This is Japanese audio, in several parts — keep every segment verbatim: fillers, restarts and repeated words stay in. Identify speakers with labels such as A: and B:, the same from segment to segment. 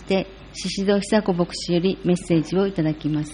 A: して宍戸久子牧師よりメッセージをいただきます。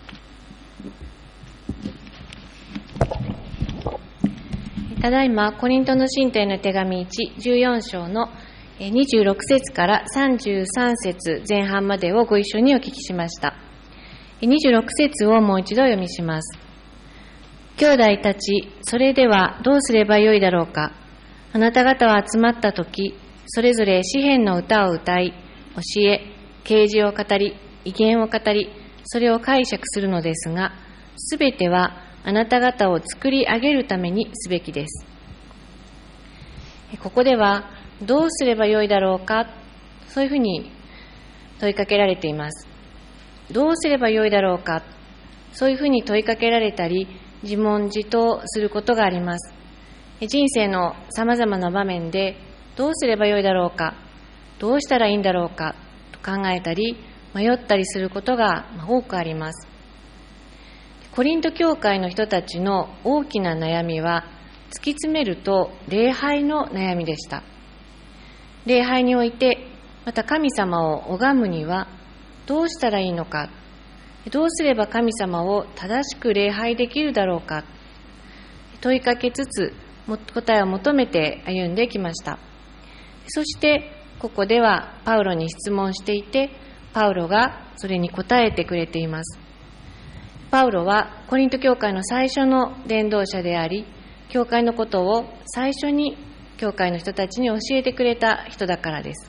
B: ただいまコリントの信徒への手紙いち、じゅうよん章のにじゅうろく節からさんじゅうさん節前半までをご一緒にお聞きしました。にじゅうろく節をもう一度読みします。兄弟たち、それではどうすればよいだろうか。あなた方は集まったとき、それぞれ詩篇の歌を歌い、教え、啓示を語り、異言を語り、それを解釈するのですが、すべてはあなた方を作り上げるためにすべきです。ここでは、どうすればよいだろうか、そういうふうに問いかけられています。どうすればよいだろうか、そういうふうに問いかけられたり、自問自答することがあります。人生のさまざまな場面で、どうすればよいだろうか、どうしたらいいんだろうかと考えたり、迷ったりすることが多くあります。コリント教会の人たちの大きな悩みは、突き詰めると礼拝の悩みでした。礼拝において、また神様を拝むにはどうしたらいいのか、どうすれば神様を正しく礼拝できるだろうか、問いかけつつ答えを求めて歩んできました。そしてここではパウロに質問していて、パウロがそれに答えてくれています。パウロはコリント教会の最初の伝道者であり、教会のことを最初に教会の人たちに教えてくれた人だからです。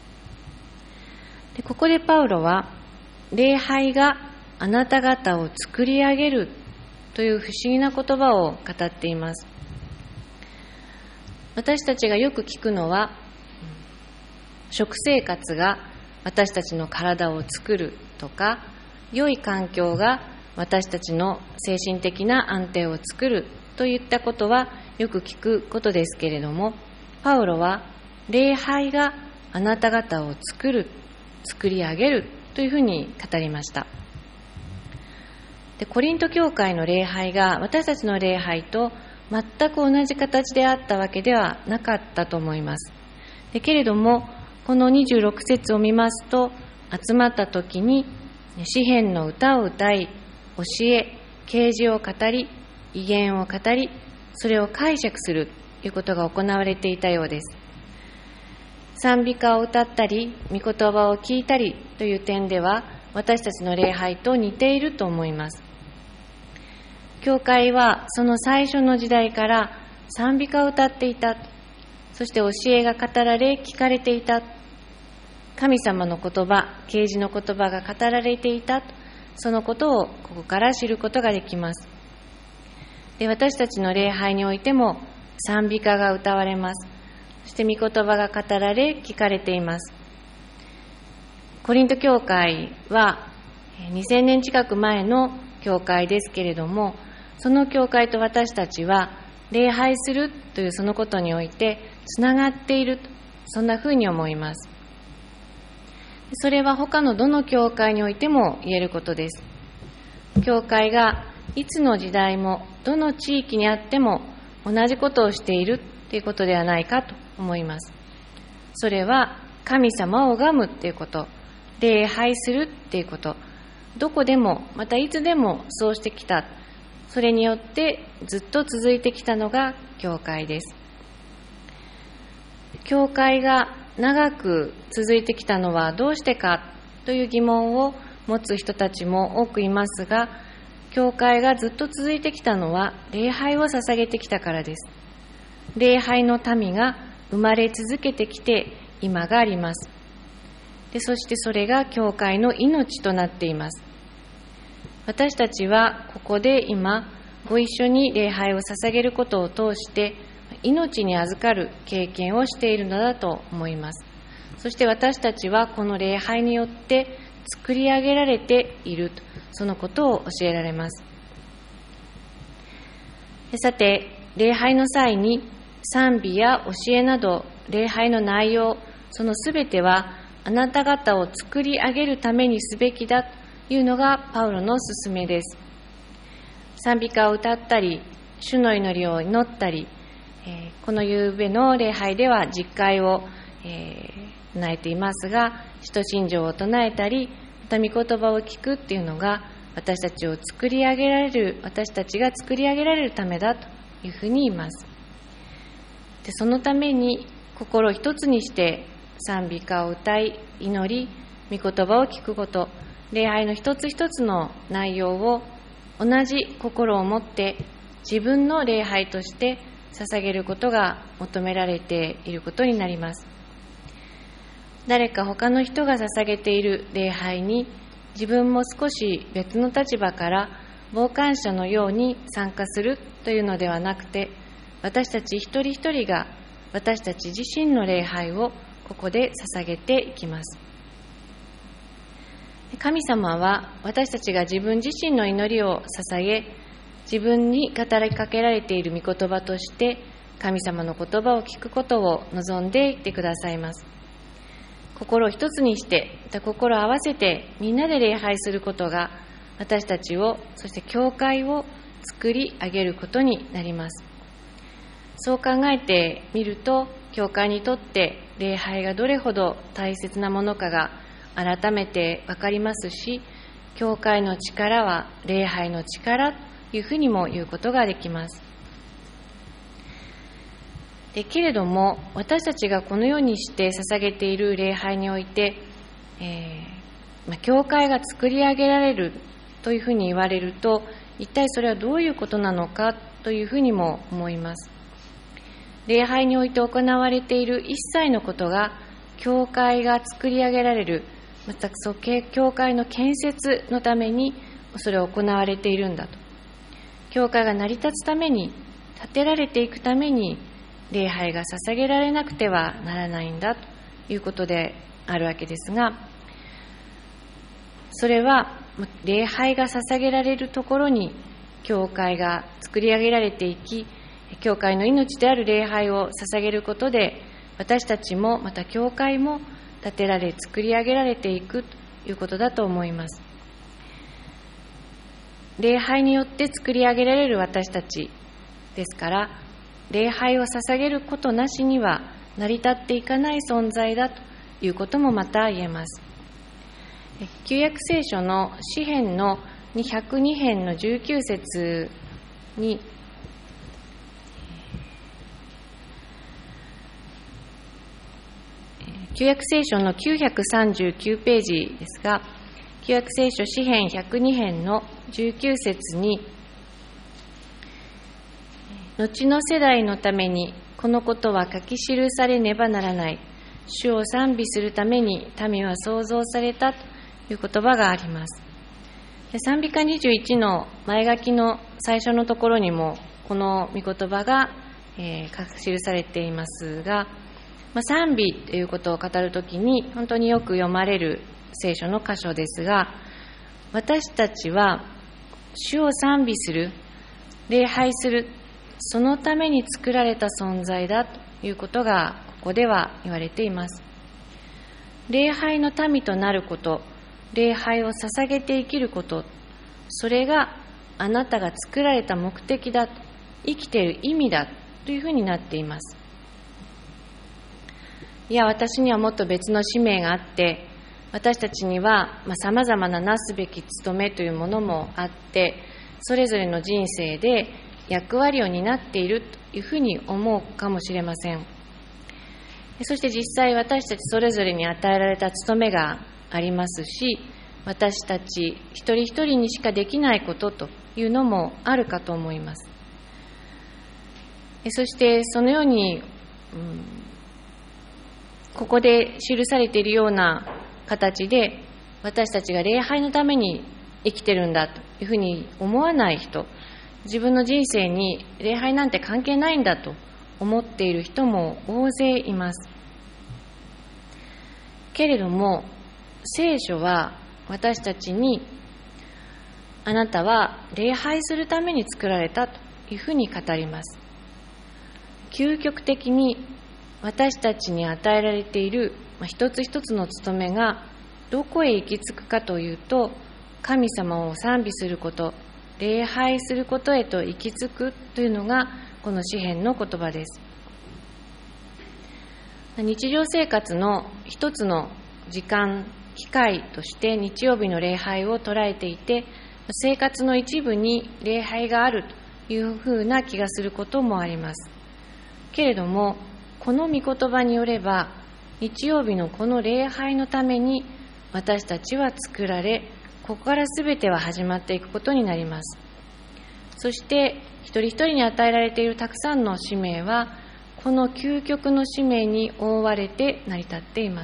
B: でここでパウロは、礼拝があなた方を作り上げるという不思議な言葉を語っています。私たちがよく聞くのは、食生活が私たちの体を作るとか、良い環境が私たちの精神的な安定を作るといったことはよく聞くことですけれども、パウロは礼拝があなた方を作る、作り上げるというふうに語りました。でコリント教会の礼拝が私たちの礼拝と全く同じ形であったわけではなかったと思います。でけれども、このにじゅうろく節を見ますと、集まった時に詩篇の歌を歌い、教え、啓示を語り、異言を語り、それを解釈するということが行われていたようです。賛美歌を歌ったり、御言葉を聞いたりという点では、私たちの礼拝と似ていると思います。教会はその最初の時代から賛美歌を歌っていた。そして教えが語られ、聞かれていた。神様の言葉、啓示の言葉が語られていた。そのことをここから知ることができます。で、私たちの礼拝においても賛美歌が歌われます。そして御言葉が語られ、聞かれています。コリント教会はにせんねん近く前の教会ですけれども、その教会と私たちは礼拝するというそのことにおいてつながっている、そんなふうに思います。それは他のどの教会においても言えることです。教会がいつの時代もどの地域にあっても同じことをしているということではないかと思います。それは神様を拝むということ、礼拝するということ、どこでもまたいつでもそうしてきた。それによってずっと続いてきたのが教会です。教会が長く続いてきたのはどうしてかという疑問を持つ人たちも多くいますが、教会がずっと続いてきたのは礼拝を捧げてきたからです。礼拝の民が生まれ続けてきて今があります。で、そしてそれが教会の命となっています。私たちはここで今ご一緒に礼拝を捧げることを通して命に預かる経験をしているのだと思います。そして私たちはこの礼拝によって作り上げられていると、そのことを教えられます。さて、礼拝の際に賛美や教えなど礼拝の内容、そのすべてはあなた方を作り上げるためにすべきだというのがパウロの勧めです。賛美歌を歌ったり、主の祈りを祈ったり、この夕べの礼拝では実会をえー、唱えていますが、使徒信条を唱えたり、また御言葉を聞くっていうのが、私たちを作り上げられる、私たちが作り上げられるためだというふうに言います。で、そのために心を一つにして賛美歌を歌い、祈り、御言葉を聞くこと、礼拝の一つ一つの内容を同じ心を持って自分の礼拝として捧げることが求められていることになります。誰か他の人が捧げている礼拝に自分も少し別の立場から傍観者のように参加するというのではなくて、私たち一人一人が私たち自身の礼拝をここで捧げていきます。神様は私たちが自分自身の祈りを捧げ、自分に語りかけられている御言葉として神様の言葉を聞くことを望んでいてくださいます。心を一つにして、また心を合わせてみんなで礼拝することが私たちを、そして教会を作り上げることになります。そう考えてみると、教会にとって礼拝がどれほど大切なものかが改めて分かりますし、教会の力は礼拝の力というふうにも言うことができます。でけれども、私たちがこのようにして捧げている礼拝において、えーまあ、教会が作り上げられるというふうに言われると、一体それはどういうことなのかというふうにも思います。礼拝において行われている一切のことが教会が作り上げられる、またそう教会の建設のためにそれを行われているんだと。教会が成り立つために、建てられていくために礼拝が捧げられなくてはならないんだということであるわけですが、それは礼拝が捧げられるところに教会が作り上げられていき、教会の命である礼拝を捧げることで、私たちもまた教会も建てられ作り上げられていくということだと思います。礼拝によって作り上げられる私たちですから、礼拝を捧げることなしには成り立っていかない存在だということもまた言えます。旧約聖書の詩編のひゃくに編のじゅうきゅう節に、旧約聖書のきゅうひゃくさんじゅうきゅうページですが、旧約聖書詩編ひゃくに編のじゅうきゅう節に、後の世代のためにこのことは書き記されねばならない。主を賛美するために民は創造されたという言葉があります。で賛美歌にじゅういちの前書きの最初のところにもこの御言葉が、えー、書き記されていますが、まあ、賛美ということを語るときに本当によく読まれる聖書の箇所ですが、私たちは主を賛美する、礼拝する、そのために作られた存在だということがここでは言われています。礼拝の民となること、礼拝を捧げて生きること、それがあなたが作られた目的だ、生きている意味だというふうになっています。いや、私にはもっと別の使命があって、私たちにはさまざまななすべき務めというものもあって、それぞれの人生で役割を担っているというふうに思うかもしれません。そして実際私たちそれぞれに与えられた務めがありますし、私たち一人一人にしかできないことというのもあるかと思います。そしてそのように、うんここで記されているような形で私たちが礼拝のために生きてるんだというふうに思わない人、自分の人生に礼拝なんて関係ないんだと思っている人も大勢います。けれども聖書は私たちに、あなたは礼拝するために作られたというふうに語ります。究極的に私たちに与えられている一つ一つの務めがどこへ行き着くかというと、神様を賛美すること、礼拝することへと行き着くというのがこの詩編の言葉です。 日常生活の一つの時間、機会として日曜日の礼拝を捉えていて、生活の一部に礼拝があるというふうな気がすることもあります。けれども、この御言葉によれば、日曜日のこの礼拝のために私たちは作られ、ここからすべては始まっていくことになります。そして一人一人に与えられているたくさんの使命は、この究極の使命に覆われて成り立っています。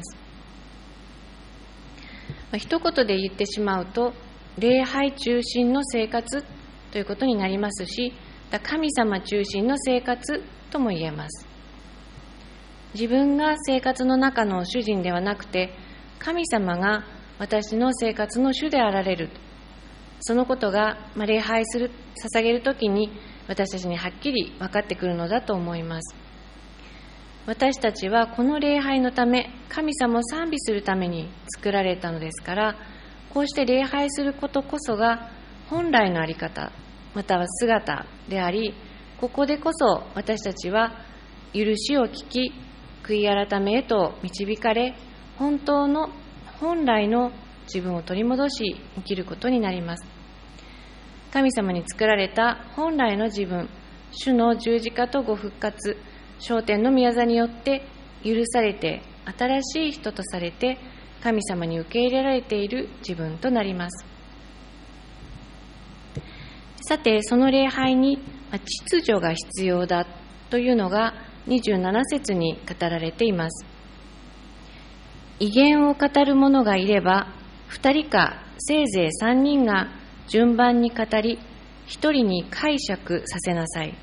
B: まあ、一言で言ってしまうと、礼拝中心の生活ということになりますし、神様中心の生活とも言えます。自分が生活の中の主人ではなくて、神様が私の生活の主であられる。そのことが、まあ、礼拝する、捧げるときに私たちにはっきり分かってくるのだと思います。私たちはこの礼拝のため、神様を賛美するために作られたのですから、こうして礼拝することこそが本来のあり方、または姿であり、ここでこそ私たちは許しを聞き、悔い改めへと導かれ、本当の本来の自分を取り戻し生きることになります。神様に作られた本来の自分、主の十字架とご復活、昇天の御業によって許されて新しい人とされて神様に受け入れられている自分となります。さて、その礼拝に秩序が必要だというのがにじゅうなな節に語られています。異言を語る者がいれば、二人かせいぜい三人が順番に語り、一人に解釈させなさい。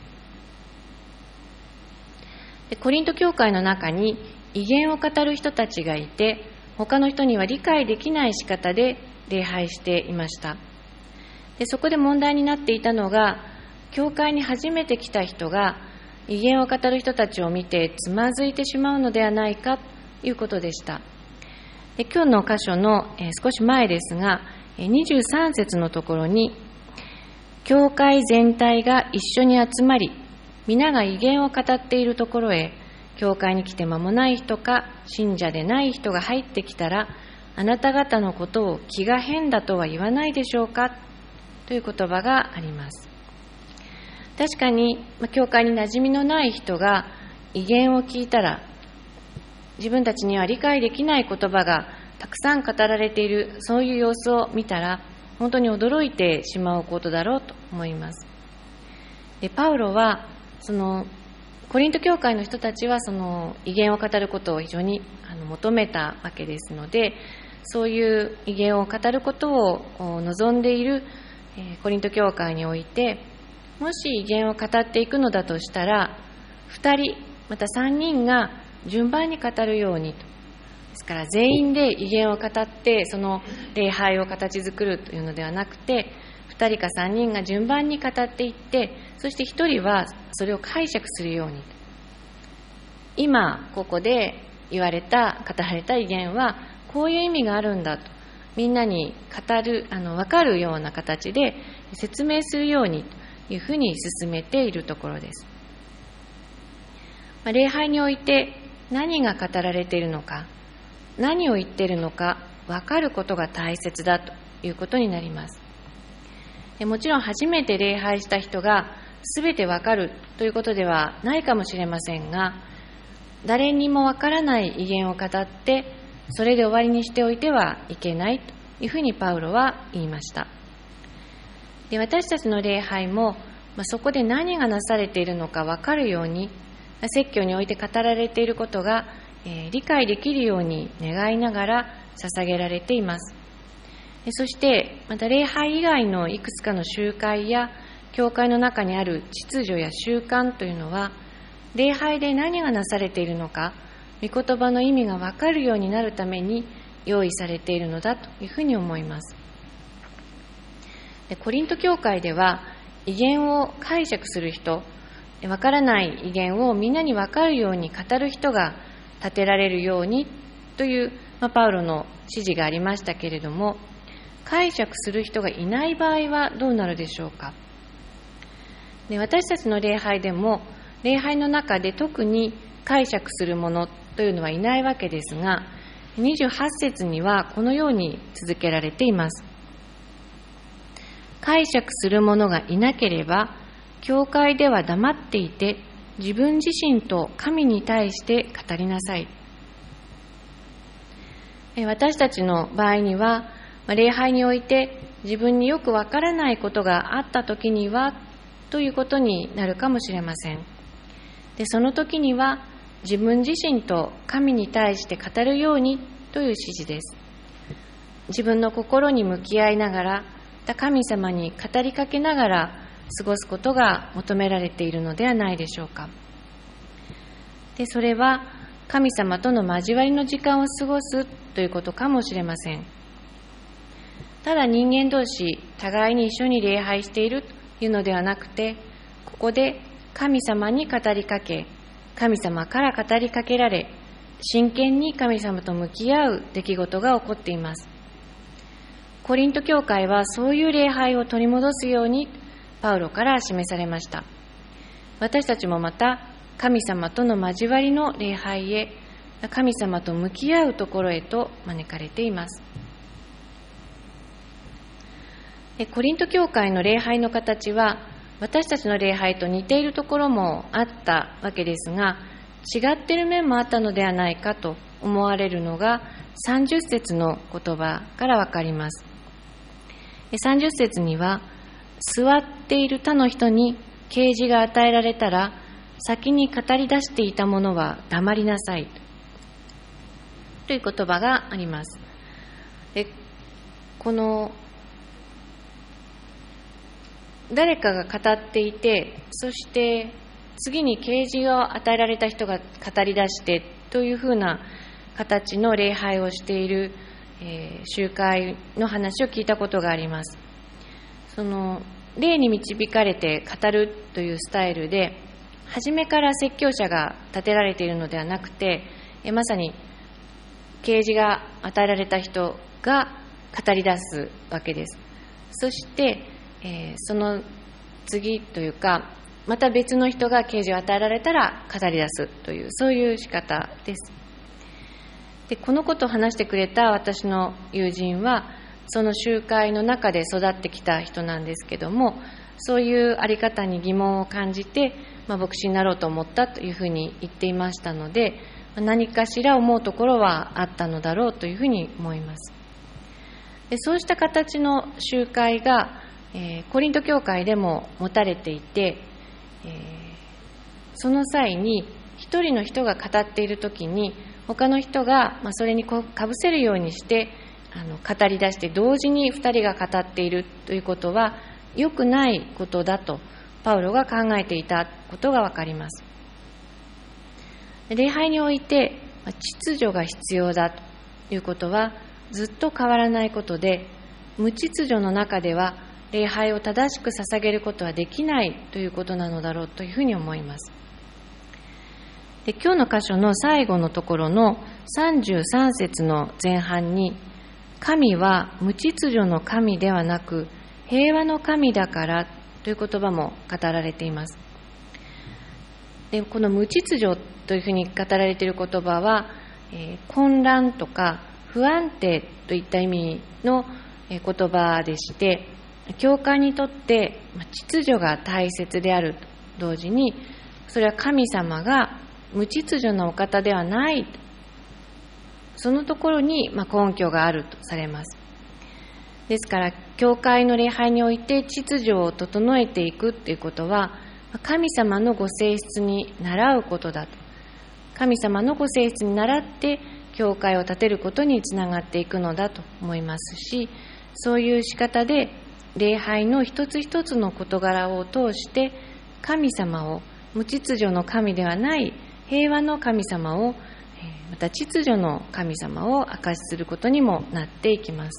B: で、コリント教会の中に異言を語る人たちがいて、他の人には理解できない仕方で礼拝していました。で、そこで問題になっていたのが、教会に初めて来た人が異言を語る人たちを見てつまずいてしまうのではないかということでした。で、今日の箇所の、えー、少し前ですが、にじゅうさん節のところに、教会全体が一緒に集まり、皆が異言を語っているところへ、教会に来て間もない人か信者でない人が入ってきたら、あなた方のことを気が変だとは言わないでしょうかという言葉があります。確かに、教会に馴染みのない人が異言を聞いたら、自分たちには理解できない言葉がたくさん語られている、そういう様子を見たら本当に驚いてしまうことだろうと思います。で、パウロはそのコリント教会の人たちはその異言を語ることを非常にあの求めたわけですので、そういう異言を語ることを望んでいるコリント教会において、もし異言を語っていくのだとしたら、ふたりまたさんにんが順番に語るようにと。ですから全員で異言を語ってその礼拝を形作るというのではなくて、ふたりかさんにんが順番に語っていって、そしてひとりはそれを解釈するように。今ここで言われた語られた異言はこういう意味があるんだと、みんなに語るあの分かるような形で説明するようにというふうに進めているところです。まあ、礼拝において何が語られているのか、何を言っているのか分かることが大切だということになります。で、もちろん初めて礼拝した人が全て分かるということではないかもしれませんが、誰にも分からない異言を語ってそれで終わりにしておいてはいけないというふうにパウロは言いました。で、私たちの礼拝も、まあ、そこで何がなされているのか分かるように、説教において語られていることが、えー、理解できるように願いながら捧げられています。そしてまた礼拝以外のいくつかの集会や教会の中にある秩序や習慣というのは、礼拝で何がなされているのか、御言葉の意味が分かるようになるために用意されているのだというふうに思います。で、コリント教会では異言を解釈する人、分からない異言をみんなに分かるように語る人が立てられるようにという、まあ、パウロの指示がありましたけれども、解釈する人がいない場合はどうなるでしょうか。で、私たちの礼拝でも礼拝の中で特に解釈するものとというのはいないわけですが、にじゅうはち節にはこのように続けられています。解釈する者がいなければ、教会では黙っていて、自分自身と神に対して語りなさい。私たちの場合には、礼拝において自分によくわからないことがあったときにはということになるかもしれません。で、その時には自分自身と神に対して語るようにという指示です。自分の心に向き合いながら、神様に語りかけながら過ごすことが求められているのではないでしょうか。で、それは神様との交わりの時間を過ごすということかもしれません。ただ人間同士互いに一緒に礼拝しているというのではなくて、ここで神様に語りかけ、神様から語りかけられ、真剣に神様と向き合う出来事が起こっています。コリント教会はそういう礼拝を取り戻すようにパウロから示されました。私たちもまた神様との交わりの礼拝へ、神様と向き合うところへと招かれています。コリント教会の礼拝の形は私たちの礼拝と似ているところもあったわけですが、違っている面もあったのではないかと思われるのがさんじゅっ節の言葉からわかります。さんじゅっ節には、座っている他の人に啓示が与えられたら、先に語り出していた者は黙りなさいという言葉があります。で、この誰かが語っていて、そして次に啓示を与えられた人が語り出してというふうな形の礼拝をしている、えー、集会の話を聞いたことがあります。その霊に導かれて語るというスタイルで、初めから説教者が立てられているのではなくて、えまさに啓示が与えられた人が語り出すわけです。そしてえー、その次というか、また別の人が啓示を与えられたら語り出すという、そういう仕方です。で、このことを話してくれた私の友人は、その集会の中で育ってきた人なんですけども、そういうあり方に疑問を感じて、まあ、牧師になろうと思ったというふうに言っていましたので、何かしら思うところはあったのだろうというふうに思います。で、そうした形の集会がえー、コリント教会でも持たれていて、えー、その際に一人の人が語っているときに他の人が、まあ、それにかぶせるようにしてあの語り出して、同時に二人が語っているということは良くないことだとパウロが考えていたことがわかります。礼拝において秩序が必要だということはずっと変わらないことで、無秩序の中では礼拝を正しく捧げることはできないということなのだろうというふうに思います。で、今日の箇所の最後のところのさんじゅうさん節の前半に、神は無秩序の神ではなく平和の神だからという言葉も語られています。で、この無秩序というふうに語られている言葉は、えー、混乱とか不安定といった意味の言葉でして、教会にとって秩序が大切であると同時に、それは神様が無秩序なお方ではない、そのところに根拠があるとされます。ですから教会の礼拝において秩序を整えていくということは、神様のご性質に倣うことだと。神様のご性質に倣って教会を建てることにつながっていくのだと思いますし、そういう仕方で礼拝の一つ一つの事柄を通して神様を、無秩序の神ではない平和の神様を、また秩序の神様を証しすることにもなっていきます。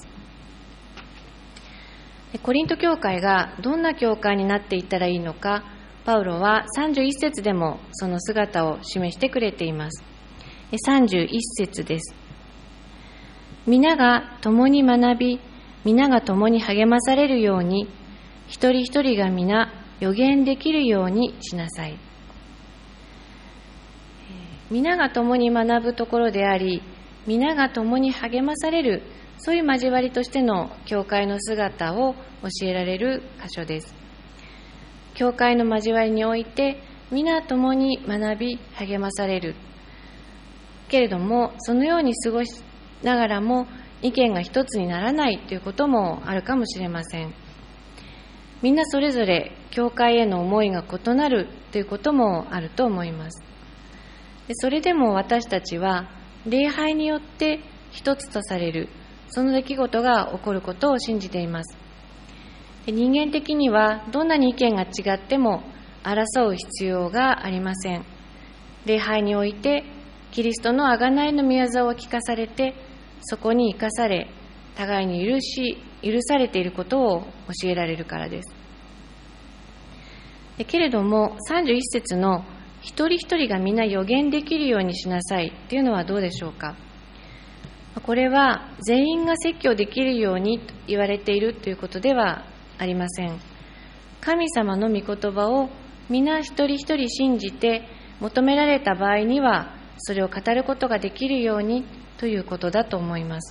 B: コリント教会がどんな教会になっていったらいいのか、パウロはさんじゅういち節でもその姿を示してくれています。さんじゅういち節です。皆が共に学び、皆が共に励まされるように、一人一人が皆予言できるようにしなさい。 皆が共に学ぶところであり、皆が共に励まされる、そういう交わりとしての教会の姿を教えられる箇所です。教会の交わりにおいて皆共に学び励まされるけれども、そのように過ごしながらも意見が一つにならないということもあるかもしれません。みんなそれぞれ教会への思いが異なるということもあると思います。でそれでも私たちは礼拝によって一つとされる、その出来事が起こることを信じています。で人間的にはどんなに意見が違っても争う必要がありません。礼拝においてキリストの贖いの御業を聞かされて、そこに生かされ、互いに許し許されていることを教えられるからです。でけれどもさんじゅういっ節の一人一人が皆予言できるようにしなさいというのはどうでしょうか。これは全員が説教できるようにと言われているということではありません。神様の御言葉を皆一人一人信じて求められた場合にはそれを語ることができるようにということだと思います。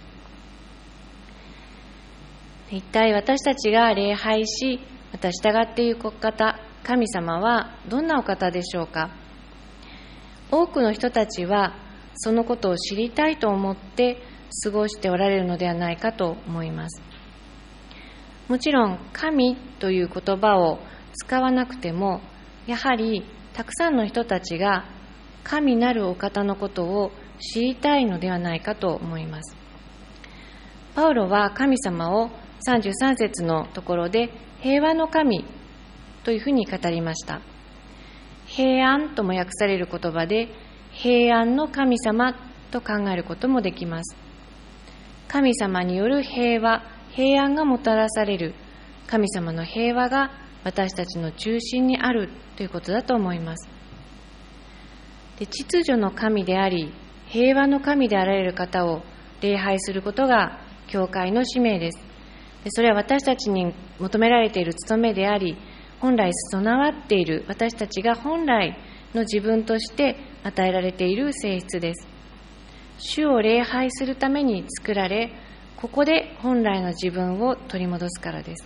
B: 一体私たちが礼拝しまた従っていくお方、神様はどんなお方でしょうか。多くの人たちはそのことを知りたいと思って過ごしておられるのではないかと思います。もちろん神という言葉を使わなくても、やはりたくさんの人たちが神なるお方のことを知りたいのではないかと思います。パウロは神様をさんじゅうさん節のところで平和の神というふうに語りました。平安とも訳される言葉で平安の神様と考えることもできます。神様による平和、平安がもたらされる、神様の平和が私たちの中心にあるということだと思います。で秩序の神であり平和の神であられる方を礼拝することが教会の使命です。でそれは私たちに求められている務めであり、本来備わっている私たちが本来の自分として与えられている性質です。主を礼拝するために作られ、ここで本来の自分を取り戻すからです。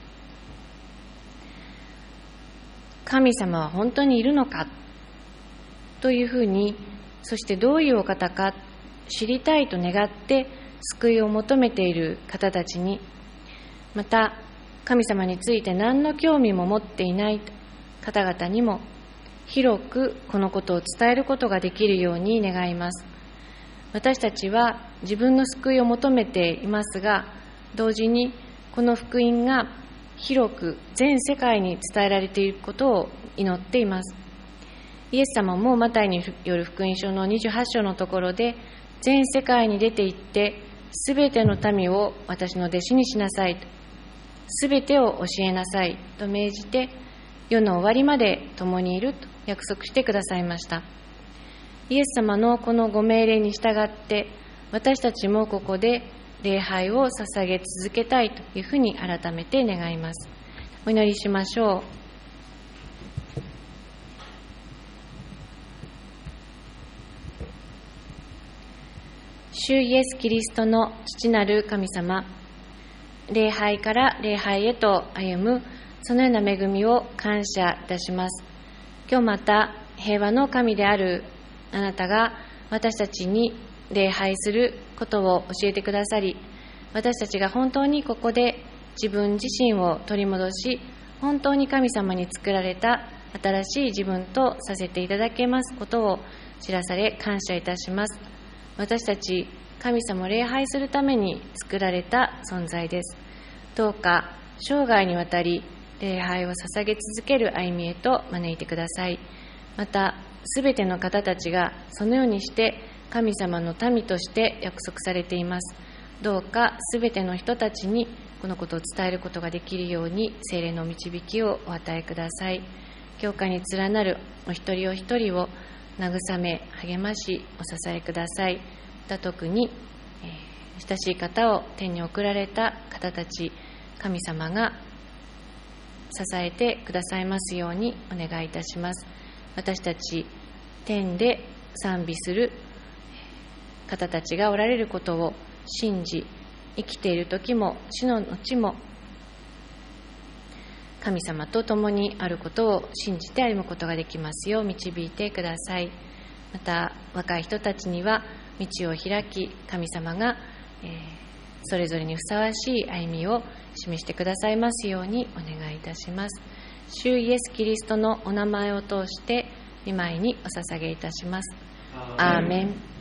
B: 神様は本当にいるのかというふうに、そしてどういうお方か知りたいと願って救いを求めている方たちに、また神様について何の興味も持っていない方々にも広くこのことを伝えることができるように願います。私たちは自分の救いを求めていますが、同時にこの福音が広く全世界に伝えられていることを祈っています。イエス様もマタイによる福音書のにじゅうはち章のところで、全世界に出て行ってすべての民を私の弟子にしなさいと、すべてを教えなさいと命じて、世の終わりまで共にいると約束してくださいました。イエス様のこのご命令に従って、私たちもここで礼拝を捧げ続けたいというふうに改めて願います。お祈りしましょう。主イエスキリストの父なる神様、礼拝から礼拝へと歩むそのような恵みを感謝いたします。今日また平和の神であるあなたが私たちに礼拝することを教えてくださり、私たちが本当にここで自分自身を取り戻し、本当に神様に作られた新しい自分とさせていただけますことを知らされ感謝いたします。私たち神様を礼拝するために作られた存在です。どうか生涯にわたり礼拝を捧げ続ける歩みへと招いてください。またすべての方たちがそのようにして神様の民として約束されています。どうかすべての人たちにこのことを伝えることができるように聖霊の導きをお与えください。教会に連なるお一人お一人を慰め励ましお支えください。また特に、えー、親しい方を天に送られた方たち、神様が支えてくださいますようにお願いいたします。私たち天で賛美する方たちがおられることを信じ、生きている時も死の後も神様と共にあることを信じて歩むことができますよう導いてください。また若い人たちには道を開き、神様が、えー、それぞれにふさわしい歩みを示してくださいますようにお願いいたします。主イエス・キリストのお名前を通して御前にお捧げいたします。アーメン。